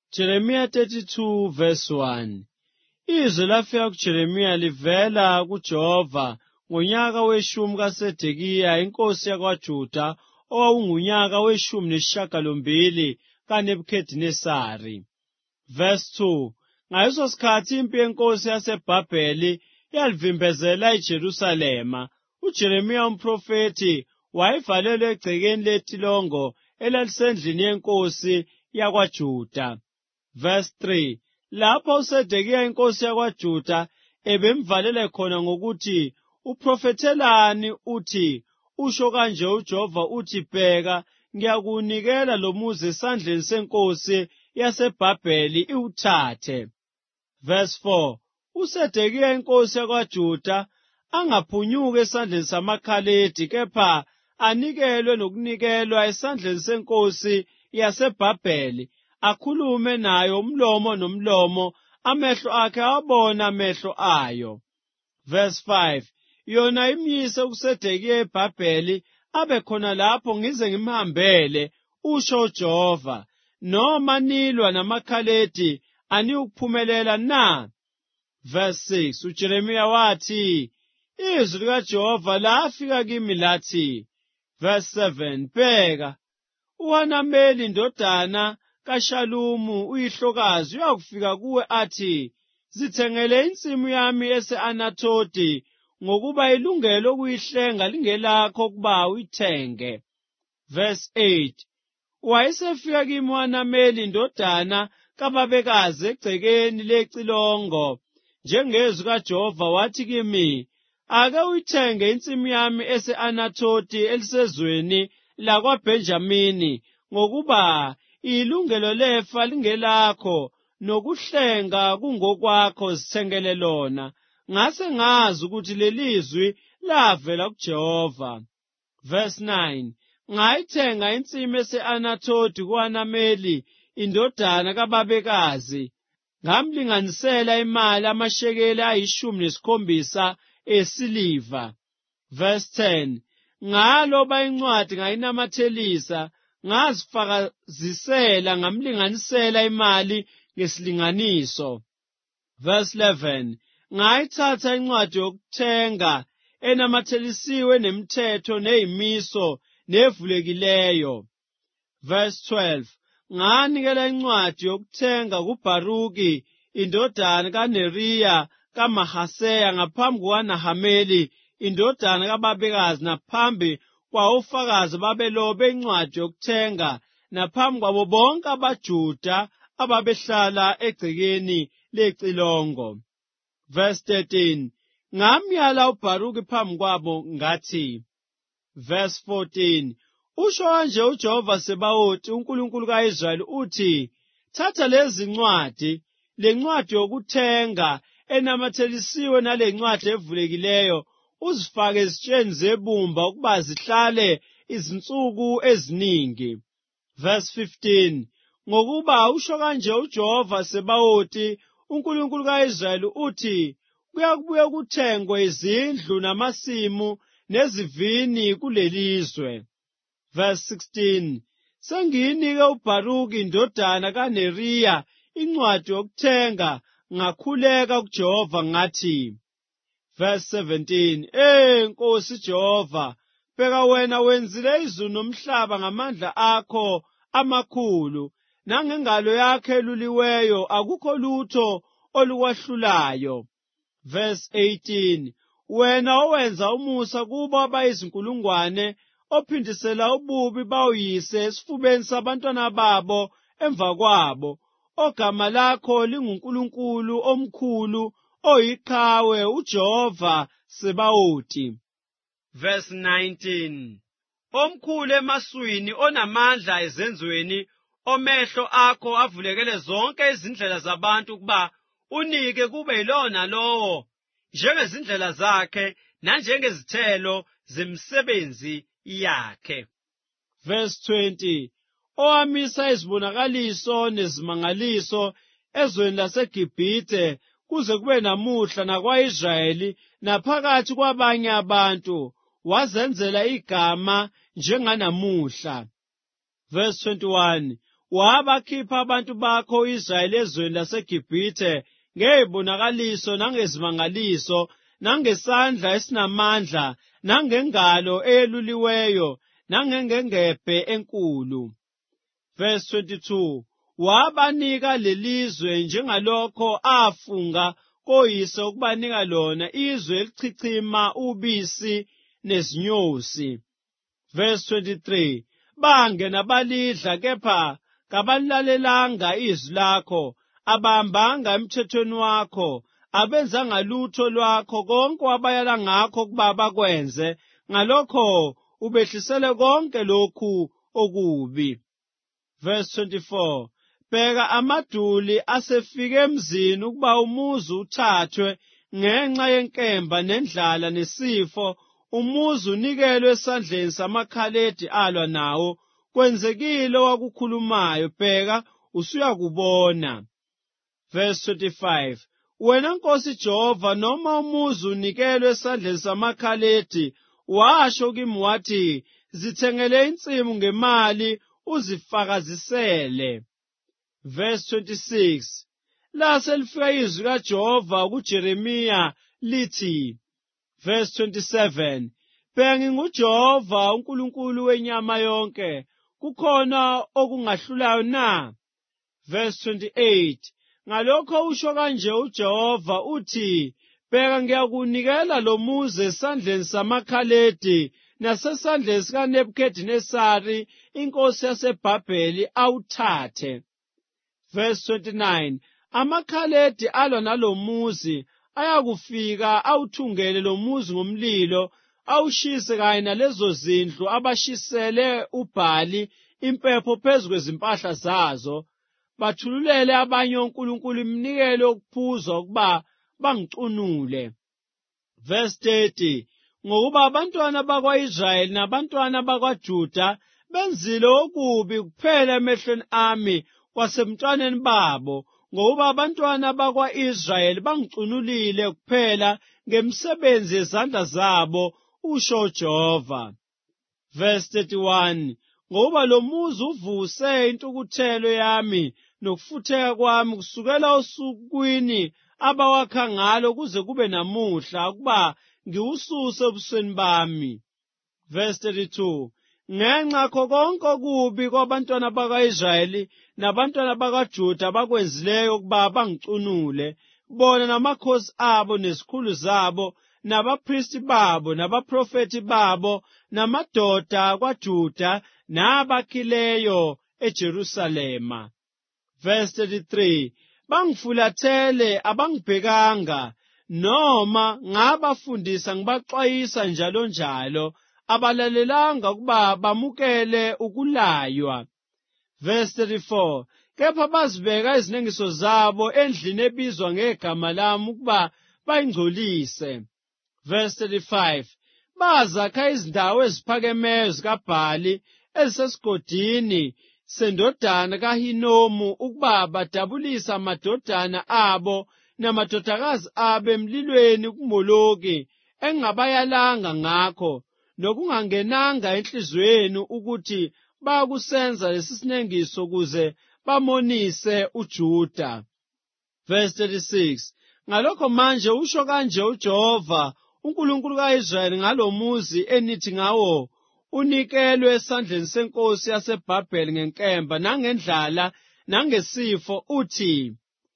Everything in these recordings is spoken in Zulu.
Jeremiya 32 verse 1. Izwi lafika kuJeremiya livela kuJehova ngonyaka weshumi kaSedekiya inkosi yakwaJuda owakungunyaka weshumi nesishiyagalombili kaNebhukhadinezari. Verse 2. Ngaleso sikhathi impi yenkosi yaseBhabheli yalivimbezela iJerusalema. UJeremiya umprofethi wayevalelwe egcekeni letilongo elalisendlini yenkosi yakwaJuda. Verse 3. Lapho uSedekiya inkosi yakwaJuda ebemvalele khona ngokuthi uprofethelani uthi, usho kanje uJehova uthi, bheka, ngiyakunikela lo muzi esandleni senkosi yaseBhabheli iwuthathe. Verse 4. uSedekiya inkosi yakwaJuda angaphunyuka esandleni samaKhaledi, kepha anikelwe nokunikelwa esandleni senkosi yaseBhabheli, akhulume nayo umlomo nomlomo, amehlo akhe awabona amehlo ayo. Verse 5. Yona imyise uSedekiya eBhabheli abe khona lapho ngize ngimhambele, usho uJehova. Noma nilwa namaKhaledi aniyukuphumelela na? Verse 6. uJeremiya wathi, izwi likaJehova lafika kimi lathi. Verse 7. Bheka, uHanameli indodana kaShalumu uyihlokazi uyakufika kuwe athi, zithengele insimu yami ese-Anathoti, ngokuba ilungelo ukuyihlenga lingelakho ukuba uyithenge. Verse 8. Wayesefika kimi uHanameli indodana kababekazi egcekeni lecilongo, njengezwi kaJehova wathi kimi, ake uyithenge insimu yami ese-Anathoti elisezweni lakwaBhenjamini, ngokuba ilungelo lefa lingelakho, nokuhlenga kungokwakho, zithengele lona. Ngase ngazi ukuthi lelizwi lavela kuJehova. Verse 9. Ngayithenga insimu ese-Anathoti kuHanameli indodana kababekazi, ngamlinganisela imali amashekeli 17 esiliva. Verse 10. Ngaloba incwadi ngayinamathelisa, ngazifakazisela ngamlinganisela imali ngesilinganiso. Verse 11. Ngayithatha incwadi yokuthenga enamathelisiwe nemithetho neyimiso nevulekileyo. Verse 12. Nganikela incwadi yokuthenga kuBharuki indodana kaNeriya kaMahaseya ngaphambi kukaNahameli indodana kababekazi, naphambi kwawofakazi babelobe incwadi yokuthenga, naphambi kwabo bonke abaJuda ababehlala egcekeni lecilongo. Verse 13. Ngamyala uBharuki phambi kwabo ngathi. Verse 14. Usho kanje uJehova Sebawothi, uNkulunkulu kaIsrayeli uthi, thatha lezi ncwadi, le ncwadi yokuthenga enamathelisiwe nale ncwadi evulekileyo, uzifake ezitsheni zebumba ukuba zihlale izinsuku eziningi. Verse 15. Ngokuba usho kanje uJehova Sebawothi, uNkulunkulu kaIsrayeli uthi, kuyakubuye kuthengwe izindlu namasimu nezivini kulelizwe. Verse 16. Sengiyinike uBharuki indodana kaNeriya incwadi yokuthenga, ngakhuleka kuJehova ngathi. Verse 17. Nkosi Jehova, bheka wena wenzile izulu nomhlaba ngamandla akho amakhulu, nangengalo yakho eluliweyo akukho lutho olukwahlulayo. Verse 18. Wena owenza umusa kubo abayizinkulungwane, ophindisela ububi bawuyise esifubeni sabantwana babo emva kwabo, ogama lakho linguNkulunkulu omkhulu, oyiqhawe, uJehova Sebawothi. Verse 19. Omkhulu emaswini, onamandla ezenzweni, omehlo akho avulekele zonke izindlela zabantu, ukuba unike kube yilona lowo njengezindlela zakhe nanjengezithelo zemisebenzi yakhe. Verse 20. Owamisa izibonakaliso nezimangaliso ezweni laseGibhithe, kuze kube namuhla nakwa-Israyeli naphakathi kwabanye abantu, wazenzela igama njenganamuhla. Verse 21. wabakhipha abantu bakho Israyeli ezweni laseGibhithe ngezibonakaliso nangezimangaliso nangesandla esinamandla nangengalo eyeluliweyo nangengebhe enkulu. Verse 22. Wabanika lelizwe njengalokho afunga koyise ukubanika lona, izwe elichichima ubisi nezinyosi. Verse 23. Bangena balidla kepha kabalilalelanga izwi lakho, abahambanga emthethweni wakho, abenzanga lutho lwakho konke wabayala ngakho ukuba bakwenze, ngalokho ubehlisele konke lokhu okubi. Verse 24. Bheka amaduli asefike emzini ukuba umuzi uthathwe ngenxa yenkemba nendlala nesifo, umuzi unikelwe esandleni samakhaledi alwa nawo, kwenzekile wakukhulumayo, bheka usuyakubona. Verse 25. Wena Nkosi Jehova, noma umuzi unikelwe esandleni samakhaledi, washo kimi wathi, zithengele insimu ngemali uzifakazisele. Verse 26. Lase lifika izwi kaJehova kuJeremiya lithi. Verse 27. Bheka nginguJehova uNkulunkulu wenyama yonke, kukhona okungahlulayo na? Verse 28. Ngalokho usho kanje uJehova uthi, bheka ngiyakunikela lo muzi esandleni samakhaledi nasesandleni sikaNebhukhadinezari inkosi yaseBhabheli awuthathe. Verse 29. Amakhaledi alwa nalo muzi ayakufika awuthungele lo muzi ngomlilo, awushise kanye nalezo zindlu abashisele uBhali impepho phezu kwezimpahla zazo, bathululele abanye onkulunkulu iminikelo yokuphuzwa ukuba bangicunule. Verse 30. Ngokuba abantwana bakwa-Israyeli nabantwana bakwaJuda benzile okubi kuphela emehlweni ami kwasemntwaneni babo, ngokuba abantwana bakwa-Israyeli bangicunulile kuphela ngemisebenzi yezandla zabo, usho uJehova. Verse 31. Ngoba lo muzi uvuse intukuthelo yami nokufutheka kwami kusukela osukwini abawakha ngalo kuze kube namuhla, ukuba ngiwususe ebusweni bami. Verse 32. Ngenxa yakho konke okubi kwabantwana bakwa-Israyeli nabantwana bakwaJuda bakwenzileyo ukuba bangicunule, bona namakhosi abo nezikhulu zabo nabaphristi babo nabaprofethi babo namadoda akwaJuda nabakhileyo eJerusalema. Verse 33. Bangifulathele abangibhekanga, noma ngabafundisa ngibaxwayisa njalo njalo, abalalelanga ukuba bamukele ukulaywa. Verse 34. Kepha bazibeka izinengiso zabo endlini ebizwa ngegama lami ukuba bayingcolise. Verse 35. Bazakha izindawo eziphakemeyo zikaBhali ezisesigodini sendodana kaHinomu ukuba badabulise amadodana abo namadodakazi abo emlilweni kuMoloki, engingabayalanga ngakho, nokungangenanga enhliziyweni ukuthi bakusenza lesisinengiso ukuze bamonise uJuda. Verse 36. Ngalokho manje usho kanje uJehova uNkulunkulu ka-Israyeli ngalo muzi enithi ngawo, unikelwe esandleni senkosi yaseBhabheli ngenkemba nangendlala nangesifo, uthi.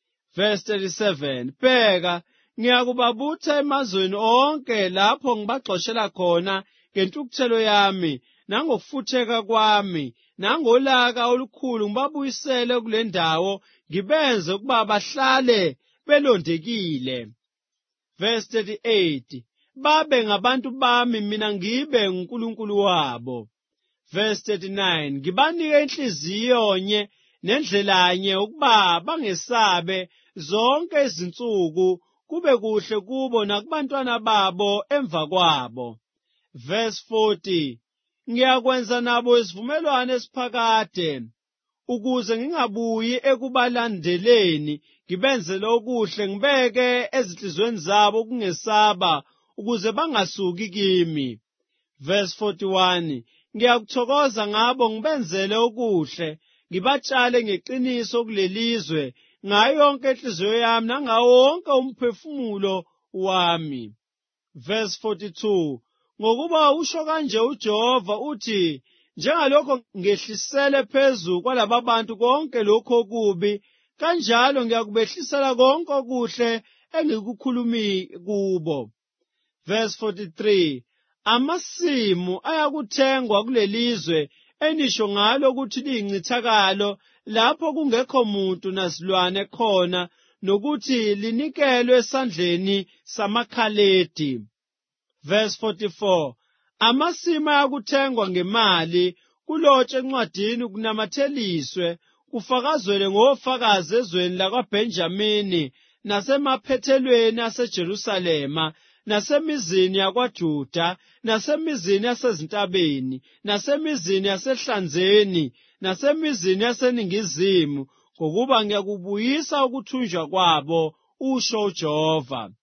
Verse 37. Bheka, ngiyakubabutha emazweni onke lapho ngibaxoshela khona ngentukuthelo yami nangokufutheka kwami nangolaka olukhulu, ngibabuyisele kule ndawo ngibenze ukuba bahlale belondekile. Verse 38. Babe ngabantu bami mina ngibe nguNkulunkulu wabo. Verse 39. Ngibanike inhliziyo nye nendlelanye ukuba bangesabe zonke izinsuku, kube kuhle kubo nakubantwana babo emva kwabo. Verse 40. Ngiyakwenza nabo isivumelwano esiphakade, ukuze ngingabuyi ekubalandeleni, ngibenzele okuhle, ngibeke ezinhlizweni zabo ukungesaba, ukuze bangasuki kimi. Verse 41. Ngiyakuthokoza ngabo ngibenzele okuhle, ngibatshale ngeqiniso kulelizwe ngayo yonke inhliziyo yami nangawo wonke umphefumulo wami. Verse 42. Ngokuba usho kanje uJehova uthi, njengalokho ngehlisele phezu kwalaba bantu konke lokho okubi, kanjalo ngiyakubehlisela konke okuhle engikukhulumi kubo. Verse 43. Amasimu ayakuthengwa kulelizwe enisho ngalo ukuthi liyincithakalo lapho kungekho muntu nasilwane khona, nokuthi linikelwe esandleni samaKhaledi. Verse 44. Amasimu ayakuthengwa ngemali, kulotshwe encwadini kunamatheliswe, kufakazelwe ngofakazi ezweni lakwaBhenjamini nasemaphethelweni aseJerusalema, nasemizini yakwaJuda, nasemizini yasezintabeni, nasemizini yasehlanzeni, nasemizini yaseningizimu, ngokuba ngiyakubuyisa ukuthunjwa kwabo, usho uJehova.